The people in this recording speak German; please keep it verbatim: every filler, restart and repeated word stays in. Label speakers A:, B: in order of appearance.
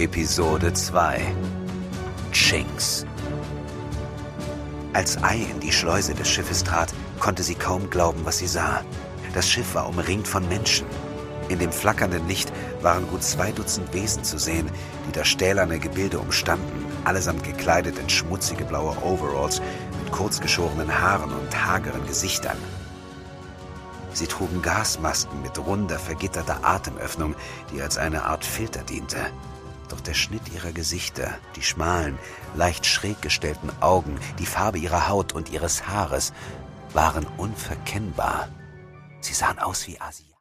A: Episode zwei. Chinks. Als Ai in die Schleuse des Schiffes trat, konnte sie kaum glauben, was sie sah. Das Schiff war umringt von Menschen. In dem flackernden Licht waren gut zwei Dutzend Wesen zu sehen, die das stählerne Gebilde umstanden, allesamt gekleidet in schmutzige blaue Overalls mit kurzgeschorenen Haaren und hageren Gesichtern. Sie trugen Gasmasken mit runder, vergitterter Atemöffnung, die als eine Art Filter diente. Doch der Schnitt ihrer Gesichter, die schmalen, leicht schräg gestellten Augen, die Farbe ihrer Haut und ihres Haares waren unverkennbar. Sie sahen aus wie Asiaten.